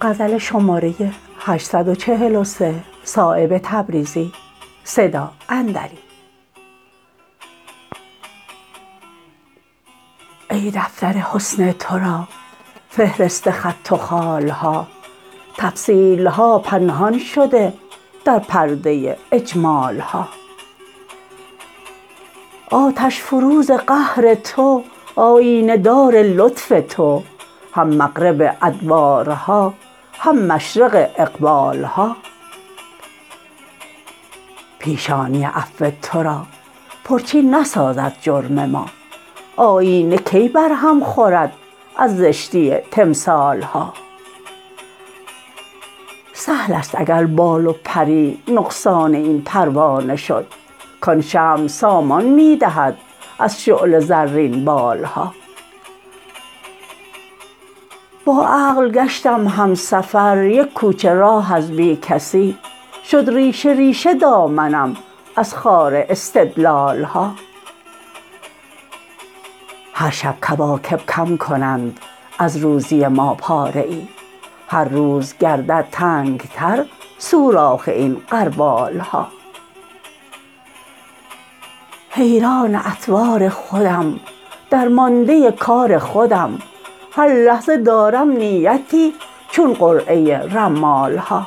غزل شماره 843 صایب تبریزی صدا اندری. ای دفتر حسن تو را فهرست خط و خالها، تفصیلها پنهان شده در پرده اجمالها. آتش فروز قهر تو آیینه دار لطف تو، هم مغرب ادبارها هم مشرق اقبالها. پیشانی عفو تو را پرچین نسازد جرم ما، آیینه کی برهم خورد از زشتی تمثالها. سهل است اگر بال و پری نقصان این پروانه شد، کان شمع سامان می دهد از شعله زرین بالها. با عقل گشتم همسفر یک کوچه راه از بی کسی، شد ریشه ریشه دامنم از خار استدلالها. هر شب کواکب کم کنند از روزی ما پاره ای، هر روز گردد تنگتر سوراخ این غربالها. حیران اطوار خودم درمانده کار خودم، هر لحظه دارم نیتی چون قرعه رمالها.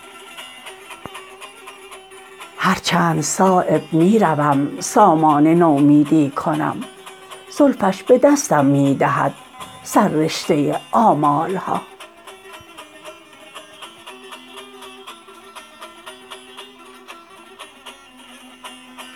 هر چند صایب می روم سامان نومیدی کنم، زلفش به دستم می دهد سررشته آمالها.